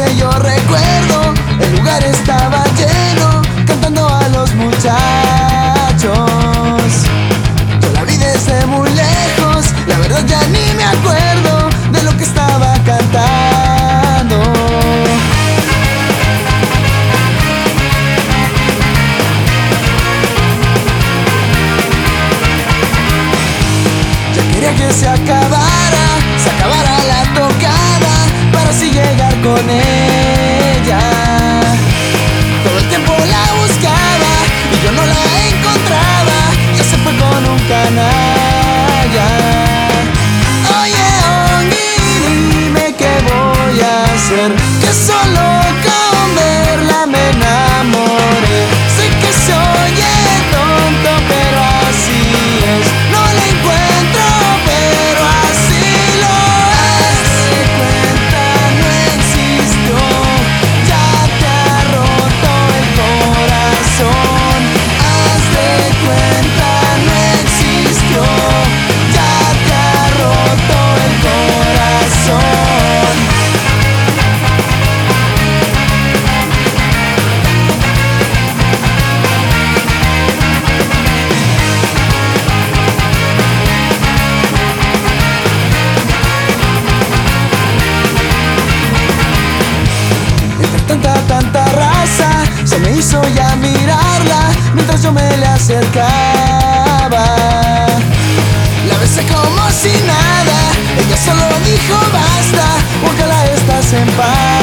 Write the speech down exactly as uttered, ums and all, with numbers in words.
que yo recuerdo, el lugar estaba lleno, cantando a los muchachos. Yo la vi desde muy lejos, la verdad ya ni me acuerdo de lo que estaba cantando. Ya quería que se acabara, se acabara la tocada, para así llegar con ella. Todo el tiempo la buscaba y yo no la encontraba, ya se fue con un canalla. Oye, Ongi, dime qué voy a hacer, que solo con verla me enamoré. Sé que se oye tonto, pero así es, no la encuentro, pero así lo es. Haz de cuenta no existió, ya te ha roto el corazón. Haz de cuenta no existió, ya te ha roto el corazón. Entre tanta, tanta raza, se me hizo ya mirarla mientras yo me le acercaba. La besé como si nada, ella solo dijo basta, ojalá estás en paz.